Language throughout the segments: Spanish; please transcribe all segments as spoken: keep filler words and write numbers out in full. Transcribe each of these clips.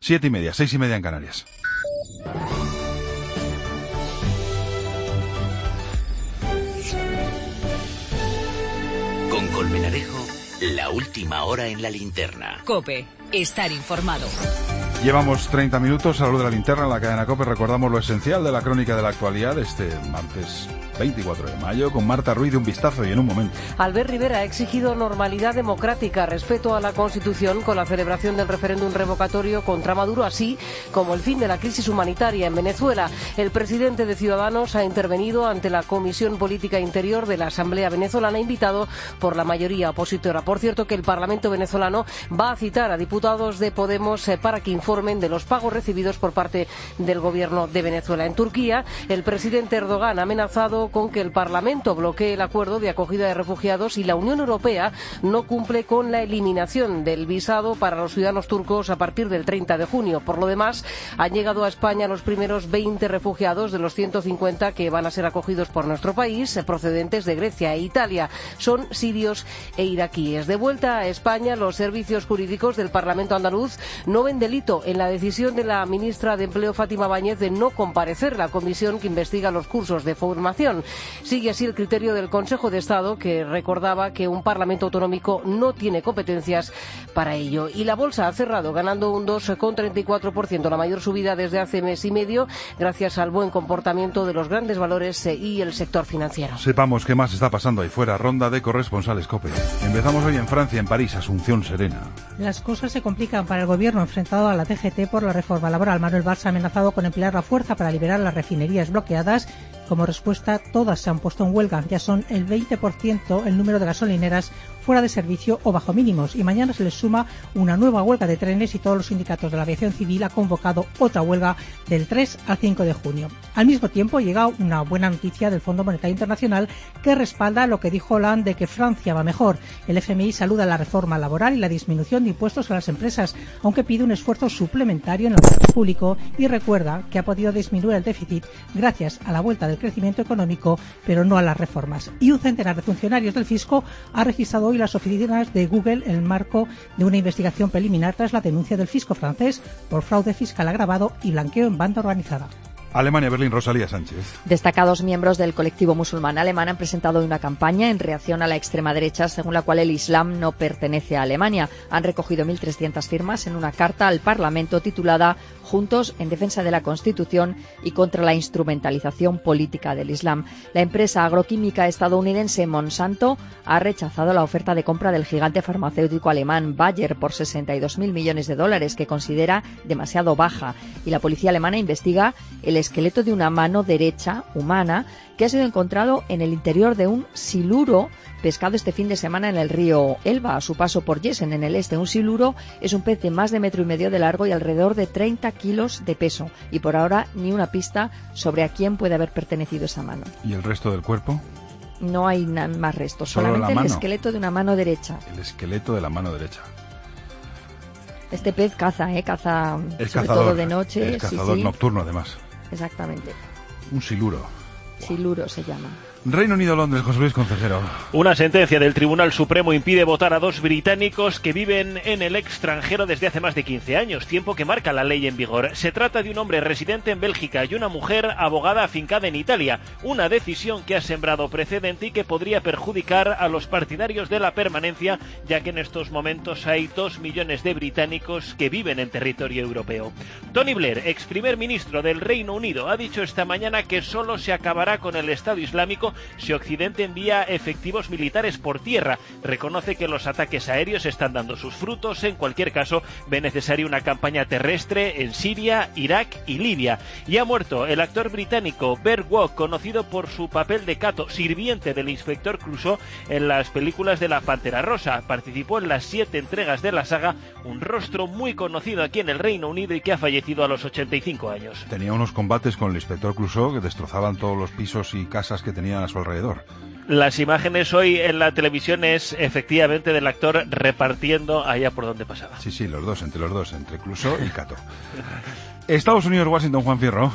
Siete y media, seis y media en Canarias. Con Colmenarejo, la última hora en la linterna. COPE, estar informado. Llevamos treinta minutos a la luz de la linterna en la cadena COPE. Recordamos lo esencial de la crónica de la actualidad este martes veinticuatro de mayo con Marta Ruiz de Un Vistazo y en un momento. Albert Rivera ha exigido normalidad democrática, respeto a la Constitución con la celebración del referéndum revocatorio contra Maduro, así como el fin de la crisis humanitaria en Venezuela. El presidente de Ciudadanos ha intervenido ante la Comisión Política Interior de la Asamblea Venezolana, invitado por la mayoría opositora. Por cierto, que el Parlamento venezolano va a citar a diputados de Podemos eh, para que informen de los pagos recibidos por parte del gobierno de Venezuela. En Turquía, el presidente Erdogan ha amenazado con que el Parlamento bloquee el acuerdo de acogida de refugiados y la Unión Europea no cumple con la eliminación del visado para los ciudadanos turcos a partir del treinta de junio. Por lo demás, han llegado a España los primeros veinte refugiados de los ciento cincuenta que van a ser acogidos por nuestro país, procedentes de Grecia e Italia. Son sirios e iraquíes. De vuelta a España, los servicios jurídicos del Parlamento andaluz no ven delito en la decisión de la ministra de Empleo, Fátima Báñez, de no comparecer a la comisión que investiga los cursos de formación. Sigue así el criterio del Consejo de Estado, que recordaba que un Parlamento autonómico no tiene competencias para ello. Y la bolsa ha cerrado ganando un dos coma treinta y cuatro por ciento, la mayor subida desde hace mes y medio, gracias al buen comportamiento de los grandes valores y el sector financiero. Sepamos qué más está pasando ahí fuera. Ronda de corresponsales COPE. Empezamos hoy en Francia, en París, Asunción Serena. Las cosas se complican para el gobierno enfrentado a la T G T por la reforma laboral. Manuel Valls ha amenazado con emplear la fuerza para liberar las refinerías bloqueadas. Como respuesta, todas se han puesto en huelga. Ya son el veinte por ciento el número de gasolineras fuera de servicio o bajo mínimos. Y mañana se les suma una nueva huelga de trenes y todos los sindicatos de la aviación civil han convocado otra huelga del tres al cinco de junio. Al mismo tiempo, llega una buena noticia del Fondo Monetario Internacional que respalda lo que dijo Hollande de que Francia va mejor. El F M I saluda la reforma laboral y la disminución de impuestos a las empresas, aunque pide un esfuerzo suplementario en el gasto público y recuerda que ha podido disminuir el déficit gracias a la vuelta del crecimiento económico, pero no a las reformas. Y un centenar de funcionarios del fisco ha registrado hoy las oficinas de Google en el marco de una investigación preliminar tras la denuncia del fisco francés por fraude fiscal agravado y blanqueo en banda organizada. Alemania, Berlín, Rosalía Sánchez. Destacados miembros del colectivo musulmán alemán han presentado una campaña en reacción a la extrema derecha, según la cual el Islam no pertenece a Alemania. Han recogido mil trescientas firmas en una carta al Parlamento titulada Juntos en defensa de la Constitución y contra la instrumentalización política del Islam. La empresa agroquímica estadounidense Monsanto ha rechazado la oferta de compra del gigante farmacéutico alemán Bayer por sesenta y dos mil millones de dólares, que considera demasiado baja. Y la policía alemana investiga el esqueleto de una mano derecha humana que ha sido encontrado en el interior de un siluro pescado este fin de semana en el río Elba, a su paso por Jessen, en el este. Un siluro es un pez de más de metro y medio de largo y alrededor de treinta kilos de peso. Y por ahora ni una pista sobre a quién puede haber pertenecido esa mano. ¿Y el resto del cuerpo? No hay más restos, ¿Solo solamente la el mano? esqueleto de una mano derecha. El esqueleto de la mano derecha. Este pez caza, ¿eh? Caza Es sobre cazador, todo de noche. es cazador sí, sí. nocturno, además. Exactamente. Un siluro. Siluro se llama. Reino Unido, Londres, José Luis Concejero. Una sentencia del Tribunal Supremo impide votar a dos británicos que viven en el extranjero desde hace más de quince años, tiempo que marca la ley en vigor. Se trata de un hombre residente en Bélgica y una mujer abogada afincada en Italia, una decisión que ha sembrado precedente y que podría perjudicar a los partidarios de la permanencia, ya que en estos momentos hay dos millones de británicos que viven en territorio europeo. Tony Blair, ex primer ministro del Reino Unido, ha dicho esta mañana que solo se acabará con el Estado Islámico si Occidente envía efectivos militares por tierra. Reconoce que los ataques aéreos están dando sus frutos. En cualquier caso, ve necesaria una campaña terrestre en Siria, Irak y Libia. Y ha muerto el actor británico Bert Waugh, conocido por su papel de Cato, sirviente del inspector Clouseau en las películas de la Pantera Rosa. Participó en las siete entregas de la saga, un rostro muy conocido aquí en el Reino Unido y que ha fallecido a los ochenta y cinco años. Tenía unos combates con el inspector Clouseau que destrozaban todos los pisos y casas que tenían a su alrededor. Las imágenes hoy en la televisión es efectivamente del actor repartiendo allá por donde pasaba. Sí, sí, los dos, entre los dos, entre Clouseau y Cato. Estados Unidos, Washington, Juan Fierro.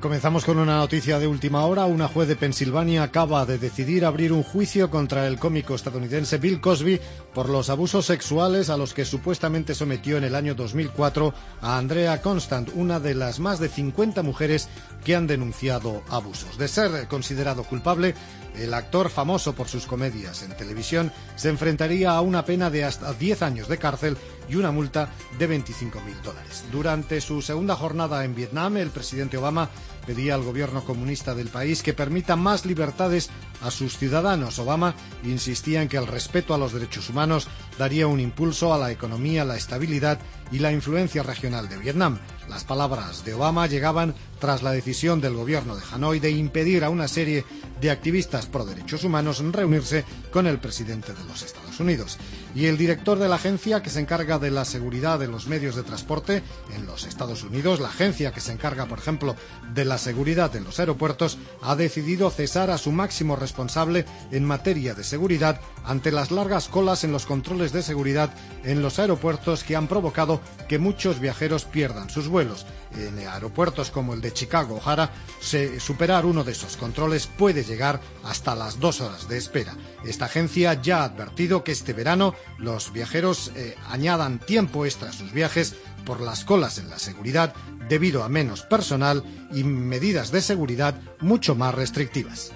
Comenzamos con una noticia de última hora. Una juez de Pensilvania acaba de decidir abrir un juicio contra el cómico estadounidense Bill Cosby por los abusos sexuales a los que supuestamente sometió en el año dos mil cuatro a Andrea Constant, una de las más de cincuenta mujeres que han denunciado abusos. De ser considerado culpable, el actor, famoso por sus comedias en televisión, se enfrentaría a una pena de hasta diez años de cárcel y una multa de veinticinco mil dólares. Durante su segunda jornada en Vietnam, el presidente Obama pedía al gobierno comunista del país que permita más libertades a sus ciudadanos. Obama insistía en que el respeto a los derechos humanos daría un impulso a la economía, la estabilidad y la influencia regional de Vietnam. Las palabras de Obama llegaban tras la decisión del gobierno de Hanoi de impedir a una serie de activistas pro derechos humanos reunirse con el presidente de los Estados Unidos. Y el director de la agencia que se encarga de la seguridad de los medios de transporte en los Estados Unidos, la agencia que se encarga, por ejemplo, de la seguridad en los aeropuertos, ha decidido cesar a su máximo responsable en materia de seguridad ante las largas colas en los controles de seguridad en los aeropuertos que han provocado que muchos viajeros pierdan sus vuelos. En aeropuertos como el de Chicago O'Hara, se, superar uno de esos controles puede llegar hasta las dos horas de espera. Esta agencia ya ha advertido que este verano los viajeros eh, añadan tiempo extra a sus viajes por las colas en la seguridad debido a menos personal y medidas de seguridad mucho más restrictivas.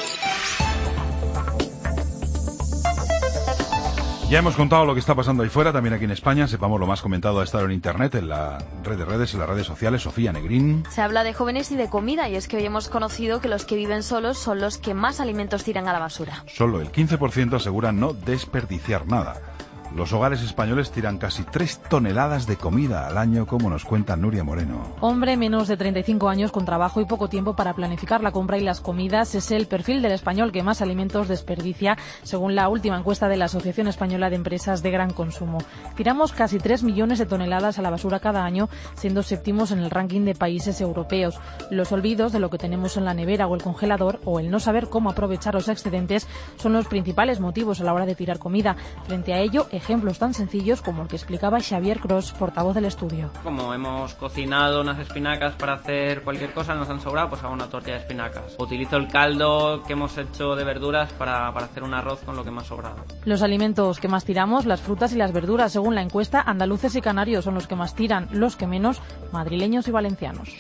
Ya hemos contado lo que está pasando ahí fuera, también aquí en España. Sepamos lo más comentado a esta hora en Internet, en la red de redes, en las redes sociales. Sofía Negrín. Se habla de jóvenes y de comida, y es que hoy hemos conocido que los que viven solos son los que más alimentos tiran a la basura. Solo el quince por ciento asegura no desperdiciar nada. Los hogares españoles tiran casi tres toneladas de comida al año, como nos cuenta Nuria Moreno. Hombre, menos de treinta y cinco años, con trabajo y poco tiempo para planificar la compra y las comidas. Es el perfil del español que más alimentos desperdicia, según la última encuesta de la Asociación Española de Empresas de Gran Consumo. Tiramos casi tres millones de toneladas a la basura cada año, siendo séptimos en el ranking de países europeos. Los olvidos de lo que tenemos en la nevera o el congelador, o el no saber cómo aprovechar los excedentes, son los principales motivos a la hora de tirar comida. Frente a ello, ejemplos tan sencillos como el que explicaba Xavier Cros, portavoz del estudio. Como hemos cocinado unas espinacas para hacer cualquier cosa, nos han sobrado, pues hago una tortilla de espinacas. Utilizo el caldo que hemos hecho de verduras para, para hacer un arroz con lo que me ha sobrado. Los alimentos que más tiramos, las frutas y las verduras. Según la encuesta, andaluces y canarios son los que más tiran, los que menos, madrileños y valencianos.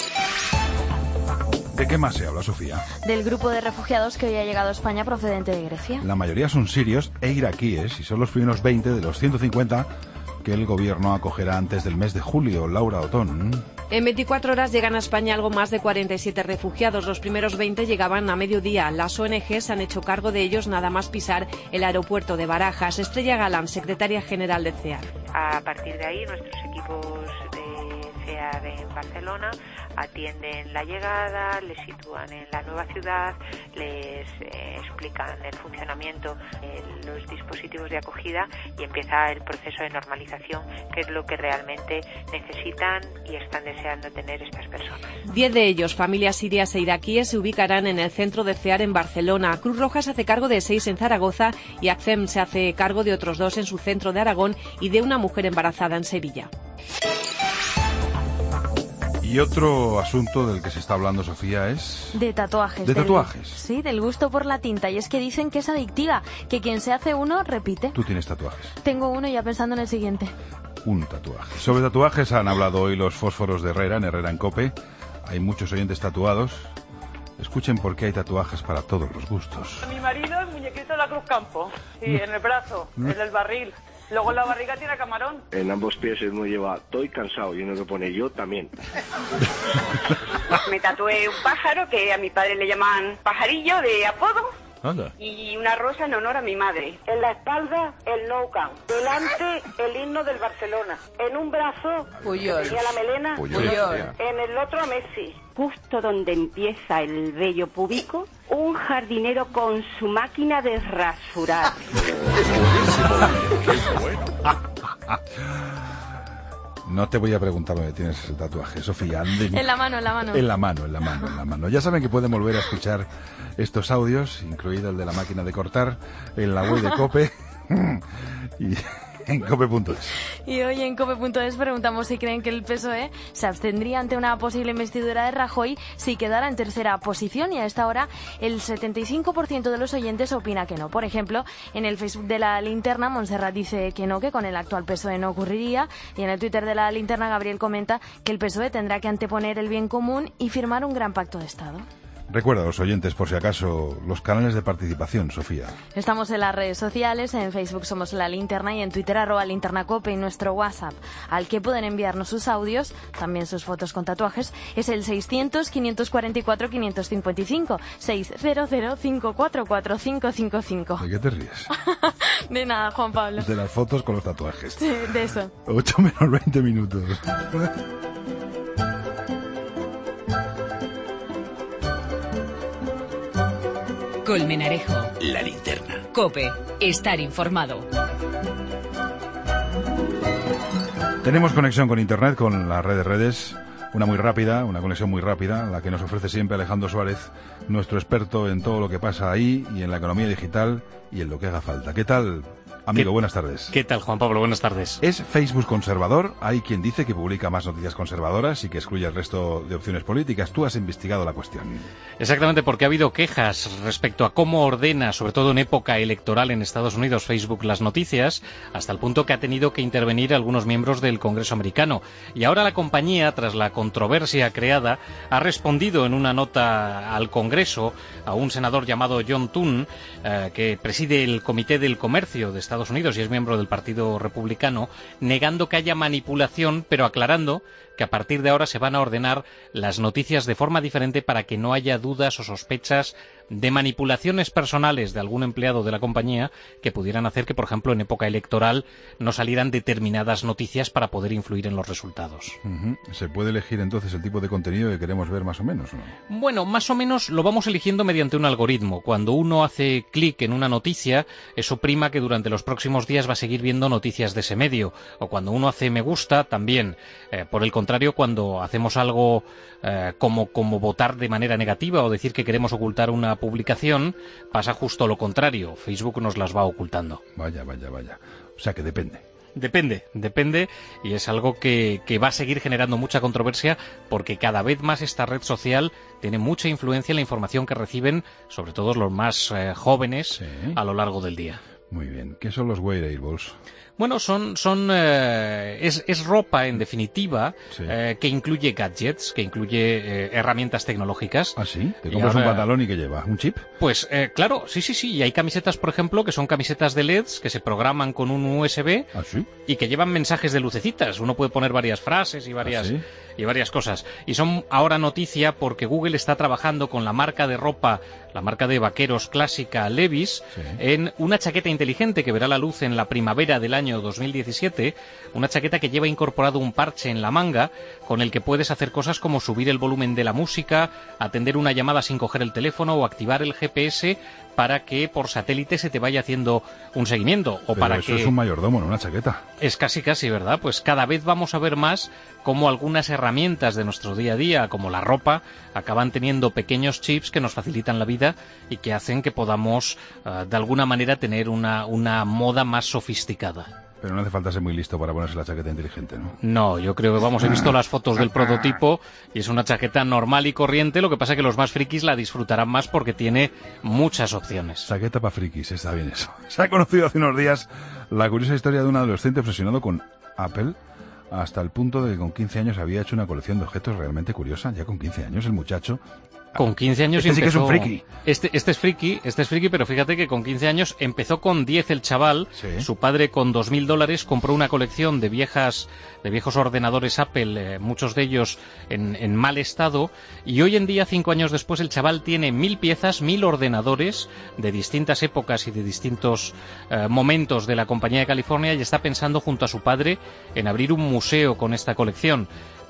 ¿De qué más se habla, Sofía? Del grupo de refugiados que hoy ha llegado a España procedente de Grecia. La mayoría son sirios e iraquíes y son los primeros veinte de los ciento cincuenta que el gobierno acogerá antes del mes de julio. Laura Otón. En veinticuatro horas llegan a España algo más de cuarenta y siete refugiados. Los primeros veinte llegaban a mediodía. Las O N Ges han hecho cargo de ellos nada más pisar el aeropuerto de Barajas. Estrella Galán, secretaria general de C E A R. A partir de ahí, nuestros equipos de C E A R en Barcelona atienden la llegada, les sitúan en la nueva ciudad, les eh, explican el funcionamiento de los dispositivos de acogida y empieza el proceso de normalización, que es lo que realmente necesitan y están deseando tener estas personas. Diez de ellos, familias sirias e iraquíes, se ubicarán en el centro de C E A R en Barcelona. Cruz Roja se hace cargo de seis en Zaragoza y ACCEM se hace cargo de otros dos en su centro de Aragón y de una mujer embarazada en Sevilla. Y otro asunto del que se está hablando, Sofía, es... De tatuajes. ¿De del, tatuajes? Sí, del gusto por la tinta. Y es que dicen que es adictiva, que quien se hace uno, repite. ¿Tú tienes tatuajes? Tengo uno, ya pensando en el siguiente. Un tatuaje. Sobre tatuajes han hablado hoy los fósforos de Herrera, en Herrera en COPE. Hay muchos oyentes tatuados. Escuchen por qué hay tatuajes para todos los gustos. Mi marido, el muñequito de la Cruz Campo. Sí, en el brazo, en el barril. Luego en la barriga tiene camarón. En ambos pies uno lleva estoy cansado y uno que pone yo también. Me tatué un pájaro que a mi padre le llaman pajarillo de apodo. Anda. Y una rosa en honor a mi madre. En la espalda el Nou Camp. Delante el himno del Barcelona. En un brazo Puyol. tenía la melena. Puyol. Puyol. En el otro a Messi. Justo donde empieza el vello púbico, un jardinero con su máquina de rasurar. No te voy a preguntar dónde tienes ese tatuaje, Sofía. En la mano, en la mano. En la mano, en la mano, en la mano. Ya saben que pueden volver a escuchar estos audios, incluido el de la máquina de cortar, en la web de COPE. y, en cope punto es. Y hoy en cope punto es preguntamos si creen que el P S O E se abstendría ante una posible investidura de Rajoy si quedara en tercera posición, y a esta hora el setenta y cinco por ciento de los oyentes opina que no. Por ejemplo, en el Facebook de La Linterna, Montserrat dice que no, que con el actual P S O E no ocurriría, y en el Twitter de La Linterna, Gabriel comenta que el P S O E tendrá que anteponer el bien común y firmar un gran pacto de Estado. Recuerda a los oyentes, por si acaso, los canales de participación, Sofía. Estamos en las redes sociales, en Facebook somos La Linterna y en Twitter arroba linternacope, y nuestro WhatsApp, al que pueden enviarnos sus audios, también sus fotos con tatuajes, es el seiscientos, quinientos cuarenta y cuatro, quinientos cincuenta y cinco, seiscientos, cinco cuatro cuatro, cinco cinco cinco. ¿De qué te ríes? De nada, Juan Pablo. De las fotos con los tatuajes. Sí, de eso. ocho menos veinte minutos. Colmenarejo. La Linterna. COPE. Estar informado. Tenemos conexión con Internet, con la red de redes, una muy rápida, una conexión muy rápida, la que nos ofrece siempre Alejandro Suárez, nuestro experto en todo lo que pasa ahí y en la economía digital y en lo que haga falta. ¿Qué tal, amigo? Buenas tardes. ¿Qué tal, Juan Pablo? Buenas tardes. ¿Es Facebook conservador? Hay quien dice que publica más noticias conservadoras y que excluye el resto de opciones políticas. Tú has investigado la cuestión. Exactamente, porque ha habido quejas respecto a cómo ordena, sobre todo en época electoral en Estados Unidos, Facebook las noticias, hasta el punto que ha tenido que intervenir algunos miembros del Congreso americano. Y ahora la compañía, tras la controversia creada, ha respondido en una nota al Congreso a un senador llamado John Thune, eh, que preside el Comité del Comercio de Estados Unidos y es miembro del Partido Republicano, negando que haya manipulación, pero aclarando que a partir de ahora se van a ordenar las noticias de forma diferente para que no haya dudas o sospechas de manipulaciones personales de algún empleado de la compañía que pudieran hacer que, por ejemplo, en época electoral no salieran determinadas noticias para poder influir en los resultados. Uh-huh. ¿Se puede elegir entonces el tipo de contenido que queremos ver más o menos, ¿no? Bueno, más o menos lo vamos eligiendo mediante un algoritmo. Cuando uno hace clic en una noticia, eso prima que durante los próximos días va a seguir viendo noticias de ese medio. O cuando uno hace me gusta, también. Eh, por el contrario, cuando hacemos algo eh, como, como votar de manera negativa o decir que queremos ocultar una publicación, pasa justo lo contrario. Facebook nos las va ocultando. Vaya, vaya, vaya. O sea que depende. Depende, depende, y es algo que, que va a seguir generando mucha controversia porque cada vez más esta red social tiene mucha influencia en la información que reciben, sobre todo los más eh, jóvenes, sí, a lo largo del día. Muy bien. ¿Qué son los wearables? Bueno, son, son eh, es, es ropa, en definitiva, sí, eh, que incluye gadgets, que incluye eh, herramientas tecnológicas. ¿Ah, sí? ¿Te compras ahora un pantalón y qué lleva? ¿Un chip? Pues, eh, claro, sí, sí, sí. Y hay camisetas, por ejemplo, que son camisetas de L E Ds que se programan con un U S B. ¿Ah, sí? Y que llevan mensajes de lucecitas. Uno puede poner varias frases y varias... ¿Ah, sí? y varias cosas. Y son ahora noticia porque Google está trabajando con la marca de ropa, la marca de vaqueros clásica Levi's, sí, en una chaqueta inteligente que verá la luz en la primavera del año dos mil diecisiete, una chaqueta que lleva incorporado un parche en la manga con el que puedes hacer cosas como subir el volumen de la música, atender una llamada sin coger el teléfono o activar el G P S para que por satélite se te vaya haciendo un seguimiento. O Pero para eso que... es un mayordomo, no una chaqueta. Es casi casi, ¿verdad? Pues cada vez vamos a ver más cómo algunas herramientas de nuestro día a día, como la ropa, acaban teniendo pequeños chips que nos facilitan la vida y que hacen que podamos, uh, de alguna manera, tener una, una moda más sofisticada. Pero no hace falta ser muy listo para ponerse la chaqueta inteligente, ¿no? No, yo creo que, vamos, he visto las fotos del prototipo y es una chaqueta normal y corriente, lo que pasa es que los más frikis la disfrutarán más porque tiene muchas opciones. Chaqueta para frikis, está bien eso. Se ha conocido hace unos días la curiosa historia de un adolescente obsesionado con Apple, hasta el punto de que con quince años había hecho una colección de objetos realmente curiosa. Ya con quince años el muchacho... Con quince años este empezó... sí que es un friki. Este, este es friki, este es friki, pero fíjate que con quince años empezó con diez el chaval. Sí. Su padre con dos mil dólares compró una colección de viejas, de viejos ordenadores Apple, eh, muchos de ellos en, en mal estado. Y hoy en día, cinco años después, el chaval tiene mil piezas, mil ordenadores de distintas épocas y de distintos eh, momentos de la compañía de California y está pensando junto a su padre en abrir un museo con esta colección.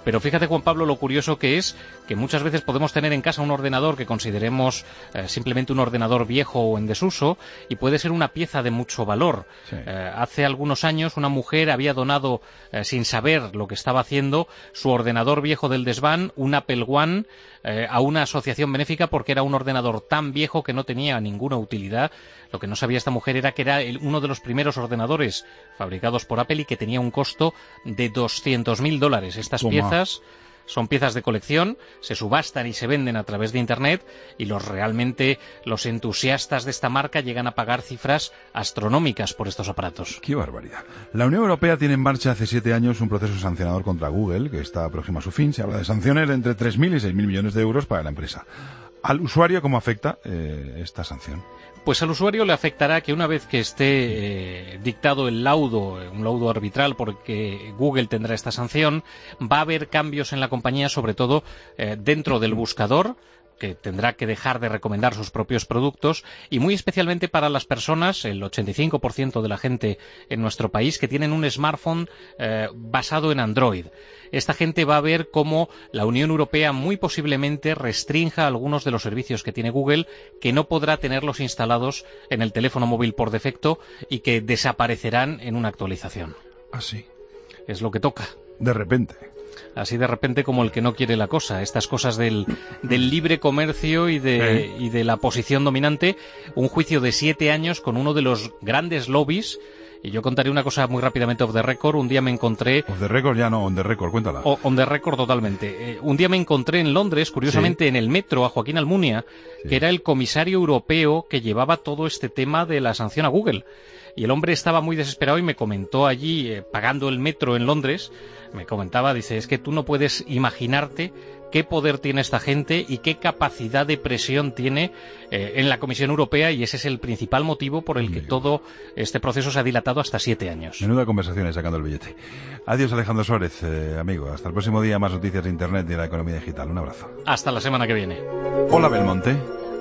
Pero fíjate, Juan Pablo, lo curioso que es que muchas veces podemos tener en casa un ordenador que consideremos eh, simplemente un ordenador viejo o en desuso, y puede ser una pieza de mucho valor. Sí. Eh, hace algunos años una mujer había donado, eh, sin saber lo que estaba haciendo, su ordenador viejo del desván, un Apple One, eh, a una asociación benéfica, porque era un ordenador tan viejo que no tenía ninguna utilidad. Lo que no sabía esta mujer era que era el, uno de los primeros ordenadores fabricados por Apple y que tenía un costo de doscientos mil dólares. Estas Toma. piezas son piezas de colección, se subastan y se venden a través de Internet, y los realmente los entusiastas de esta marca llegan a pagar cifras astronómicas por estos aparatos. ¡Qué barbaridad! La Unión Europea tiene en marcha hace siete años un proceso sancionador contra Google, que está próximo a su fin. Se habla de sanciones de entre tres mil y seis mil millones de euros para la empresa. ¿Al usuario cómo afecta eh, esta sanción? Pues al usuario le afectará que una vez que esté eh, dictado el laudo, un laudo arbitral porque Google tendrá esta sanción, va a haber cambios en la compañía, sobre todo eh, dentro del buscador, que tendrá que dejar de recomendar sus propios productos, y muy especialmente para las personas, el ochenta y cinco por ciento de la gente en nuestro país, que tienen un smartphone eh, basado en Android. Esta gente va a ver cómo la Unión Europea muy posiblemente restrinja algunos de los servicios que tiene Google, que no podrá tenerlos instalados en el teléfono móvil por defecto y que desaparecerán en una actualización. ¿Ah, sí? Es lo que toca. De repente. Así de repente, como el que no quiere la cosa. Estas cosas del, del libre comercio y de, ¿Eh? y de la posición dominante. Un juicio de siete años con uno de los grandes lobbies. Y yo contaré una cosa muy rápidamente off the record. Un día me encontré... Off the record ya no, on the record, cuéntala. O, on the record totalmente. Eh, un día me encontré en Londres, curiosamente, sí. en el metro, a Joaquín Almunia, sí. que era el comisario europeo que llevaba todo este tema de la sanción a Google. Y el hombre estaba muy desesperado y me comentó allí, eh, pagando el metro en Londres, me comentaba, dice, es que tú no puedes imaginarte qué poder tiene esta gente y qué capacidad de presión tiene eh, en la Comisión Europea, y ese es el principal motivo por el Amigo. que todo este proceso se ha dilatado hasta siete años. Menuda conversación sacando el billete. Adiós, Alejandro Suárez, eh, amigo. Hasta el próximo día, más noticias de Internet y de la economía digital. Un abrazo. Hasta la semana que viene. Hola, Belmonte.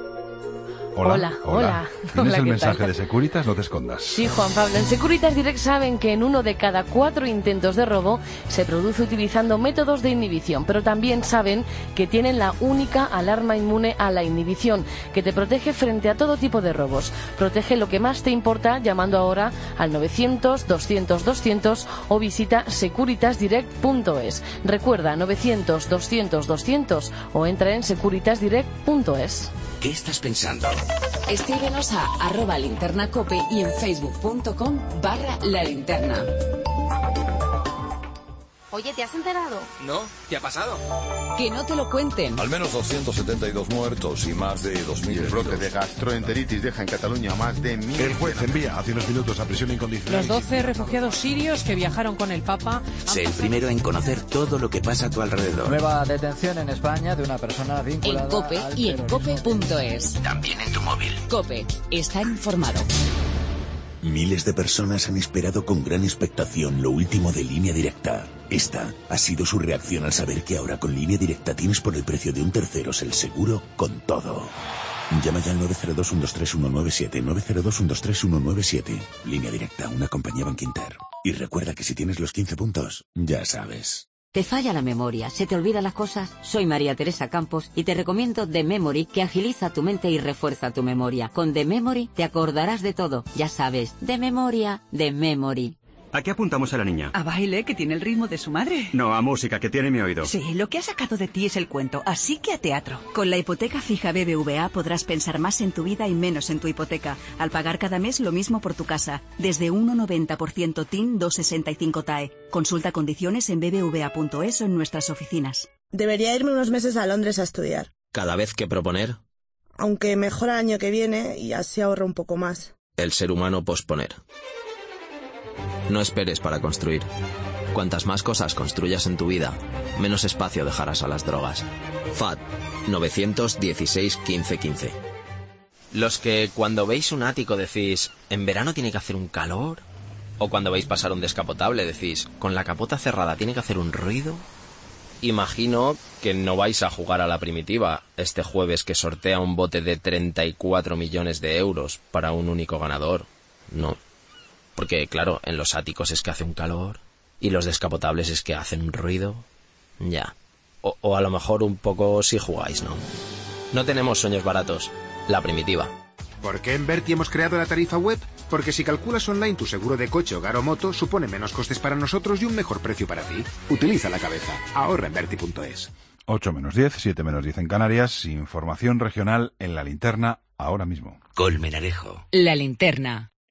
Hola, hola. hola. ¿Tienes hola, el mensaje tal? de Securitas? No te escondas. Sí, Juan Pablo. En Securitas Direct saben que en uno de cada cuatro intentos de robo se produce utilizando métodos de inhibición, pero también saben que tienen la única alarma inmune a la inhibición, que te protege frente a todo tipo de robos. Protege lo que más te importa llamando ahora al novecientos, doscientos, doscientos o visita securitas direct punto es. Recuerda, novecientos, doscientos, doscientos o entra en securitas direct punto es. ¿Qué estás pensando? Escríbenos a arroba linternacope y en facebook punto com barra la linterna. Oye, ¿te has enterado? No, ¿qué ha pasado? Que no te lo cuenten. Al menos doscientos setenta y dos muertos y más de dos mil. El brote de gastroenteritis deja en Cataluña más de mil. El juez envía hace unos minutos a prisión incondicional. Los doce refugiados sirios que viajaron con el Papa. Sé el primero en conocer todo lo que pasa a tu alrededor. Nueva detención en España de una persona vinculada en COPE al y en cope punto es. También en tu móvil. COPE. Estar informado. Miles de personas han esperado con gran expectación lo último de Línea Directa. Esta ha sido su reacción al saber que ahora con Línea Directa tienes por el precio de un terceros el seguro con todo. Llama ya al nueve cero dos, uno dos tres, uno nueve siete, nueve cero dos, uno dos tres, uno nueve siete. Línea Directa, una compañía Bankinter. Y recuerda que si tienes los quince puntos, ya sabes. ¿Te falla la memoria? ¿Se te olvidan las cosas? Soy María Teresa Campos y te recomiendo The Memory, que agiliza tu mente y refuerza tu memoria. Con The Memory te acordarás de todo. Ya sabes, de memoria, The Memory. ¿A qué apuntamos a la niña? A baile, que tiene el ritmo de su madre. No, a música, que tiene mi oído. Sí, lo que ha sacado de ti es el cuento, así que a teatro. Con la hipoteca fija B B V A podrás pensar más en tu vida y menos en tu hipoteca. Al pagar cada mes lo mismo por tu casa. Desde uno coma noventa por ciento T I N, dos coma sesenta y cinco T A E. Consulta condiciones en b b v a punto es o en nuestras oficinas. Debería irme unos meses a Londres a estudiar. ¿Cada vez que proponer? Aunque mejor el año que viene y así ahorro un poco más. El ser humano posponer. No esperes para construir. Cuantas más cosas construyas en tu vida, menos espacio dejarás a las drogas. F A D nueve uno seis, quince, quince. Los que cuando veis un ático decís, en verano tiene que hacer un calor. O cuando veis pasar un descapotable decís, con la capota cerrada tiene que hacer un ruido. Imagino que no vais a jugar a la primitiva este jueves, que sortea un bote de treinta y cuatro millones de euros para un único ganador. No. Porque, claro, en los áticos es que hace un calor y los descapotables es que hacen un ruido. Ya. O, o a lo mejor un poco si jugáis, ¿no? No tenemos sueños baratos. La primitiva. ¿Por qué en Berti hemos creado la tarifa web? Porque si calculas online tu seguro de coche, hogar o moto, supone menos costes para nosotros y un mejor precio para ti. Utiliza la cabeza. Ahorra en Berti punto es. ocho menos diez, siete menos diez en Canarias. Información regional en La Linterna ahora mismo. Colmenarejo. La Linterna.